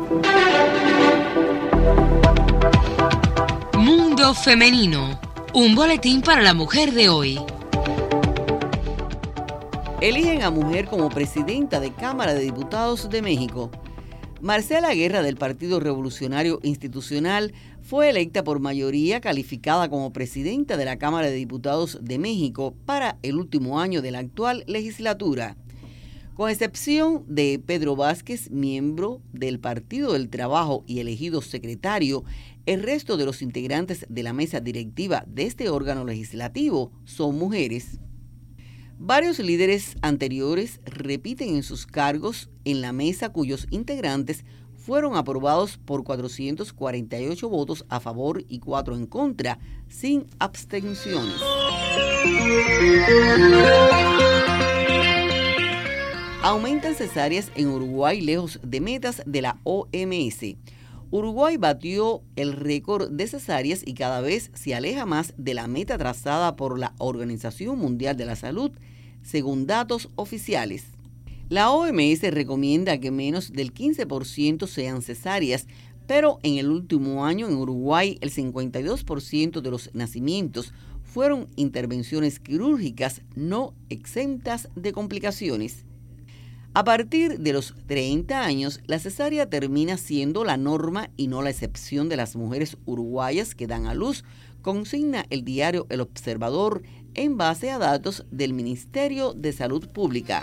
Mundo Femenino, un boletín para la mujer de hoy. Eligen a mujer como presidenta de Cámara de Diputados de México. Marcela Guerra, del Partido Revolucionario Institucional, fue electa por mayoría calificada como presidenta de la Cámara de Diputados de México para el último año de la actual legislatura. Con excepción de Pedro Vázquez, miembro del Partido del Trabajo y elegido secretario, el resto de los integrantes de la mesa directiva de este órgano legislativo son mujeres. Varios líderes anteriores repiten en sus cargos en la mesa, cuyos integrantes fueron aprobados por 448 votos a favor y 4 en contra, sin abstenciones. Aumentan cesáreas en Uruguay lejos de metas de la OMS. Uruguay batió el récord de cesáreas y cada vez se aleja más de la meta trazada por la Organización Mundial de la Salud, según datos oficiales. La OMS recomienda que menos del 15% sean cesáreas, pero en el último año en Uruguay el 52% de los nacimientos fueron intervenciones quirúrgicas no exentas de complicaciones. A partir de los 30 años, la cesárea termina siendo la norma y no la excepción de las mujeres uruguayas que dan a luz, consigna el diario El Observador en base a datos del Ministerio de Salud Pública.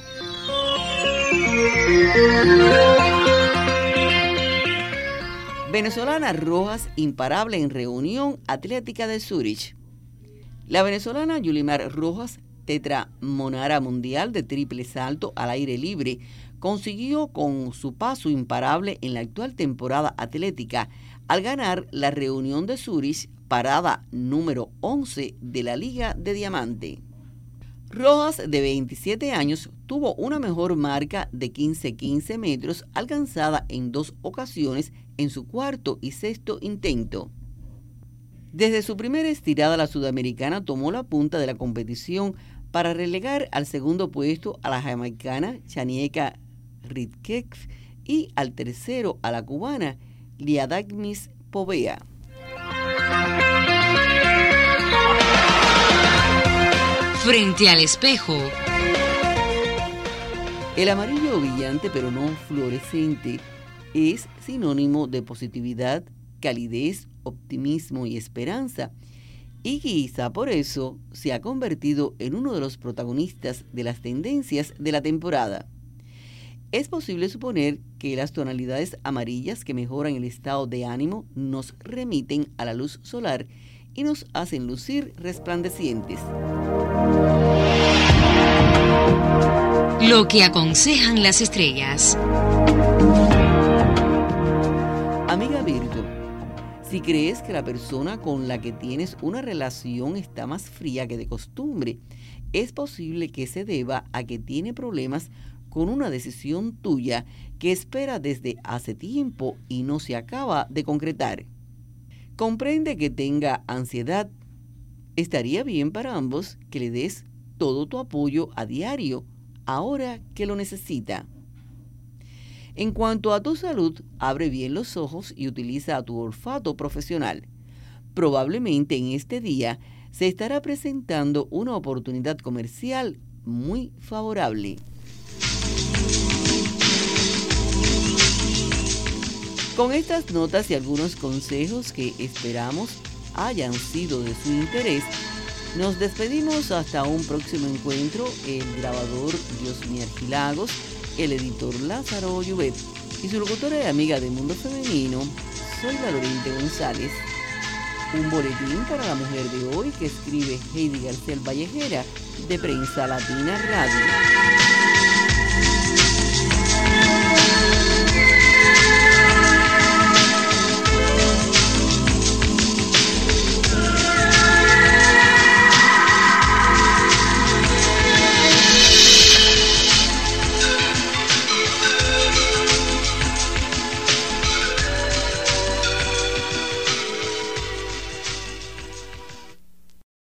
Venezolana Rojas imparable en reunión atlética de Zúrich. La venezolana Yulimar Rojas, tetramonara mundial de triple salto al aire libre, consiguió con su paso imparable en la actual temporada atlética al ganar la reunión de Zúrich, parada número 11 de la Liga de Diamante. Rojas, de 27 años, tuvo una mejor marca de 15 metros alcanzada en 2 ocasiones en su cuarto y sexto intento. Desde su primera estirada, la sudamericana tomó la punta de la competición para relegar al segundo puesto a la jamaicana Chanieka Ridkef y al tercero a la cubana Liadagmis Povea. Frente al espejo. El amarillo brillante pero no fluorescente es sinónimo de positividad, calidez, optimismo y esperanza, y quizá por eso se ha convertido en uno de los protagonistas de las tendencias de la temporada. Es posible suponer que las tonalidades amarillas que mejoran el estado de ánimo nos remiten a la luz solar y nos hacen lucir resplandecientes. Lo que aconsejan las estrellas. Amiga Virgo, si crees que la persona con la que tienes una relación está más fría que de costumbre, es posible que se deba a que tiene problemas con una decisión tuya que espera desde hace tiempo y no se acaba de concretar. Comprende que tenga ansiedad. Estaría bien para ambos que le des todo tu apoyo a diario, ahora que lo necesita. En cuanto a tu salud, abre bien los ojos y utiliza tu olfato profesional. Probablemente en este día se estará presentando una oportunidad comercial muy favorable. Con estas notas y algunos consejos que esperamos hayan sido de su interés, nos despedimos hasta un próximo encuentro. El grabador Diosmi Argilagos, el editor Lázaro Llubet y su locutora y amiga de Mundo Femenino, soy Valorinte González. Un boletín para la mujer de hoy que escribe Heidi García Vallejera, de Prensa Latina Radio.